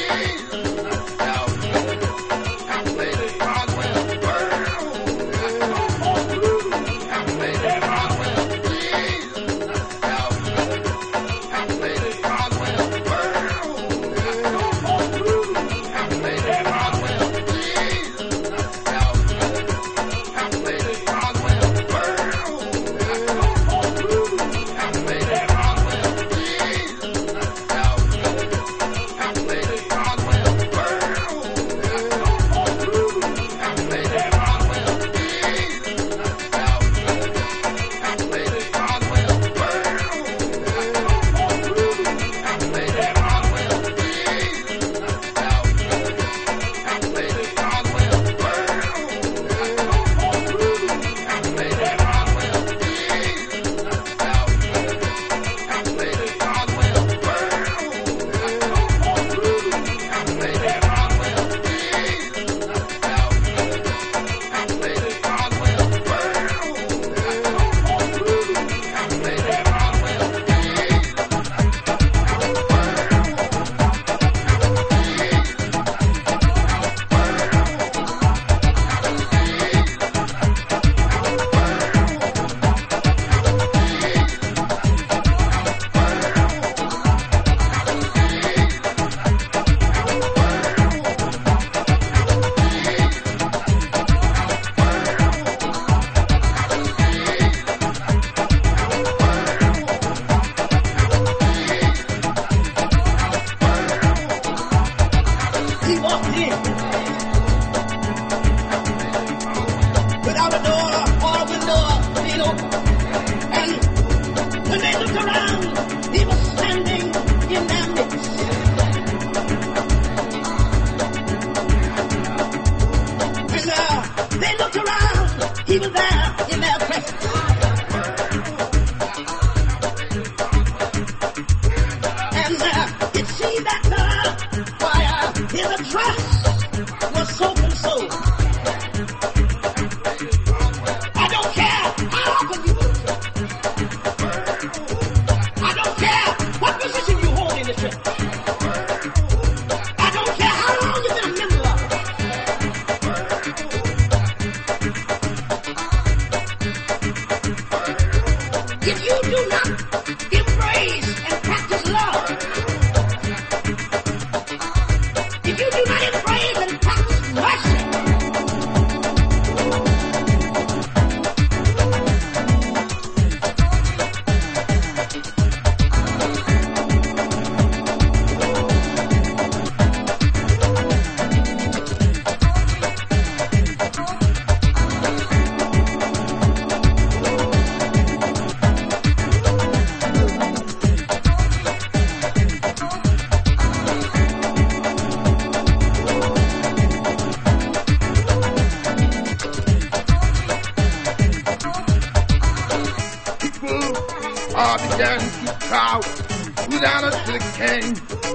Began to crowd, who's honor to the King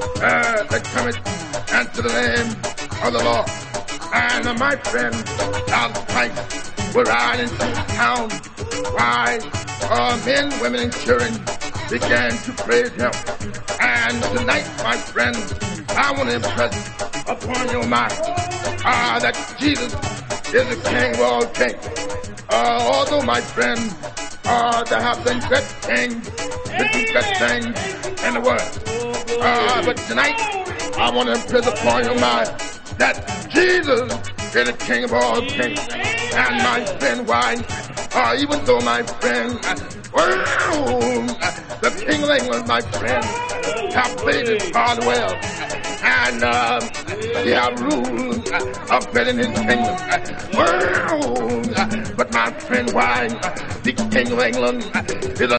that cometh, and to the name of the Lord. And my friend, Charles Price, will ride into town. Why? Men, women, and children began to praise him. And tonight, my friend, I want to impress upon your mind that Jesus is the King of all kings. Although, my friend, there have been great things, great things in the world. But tonight, I want to impress upon your mind that Jesus is the King of all kings. And my friend, why? Even though my friend, the King of England, my friend, have played his part well. And he have ruled of building his kingdom. But my friend, why? The King of England is a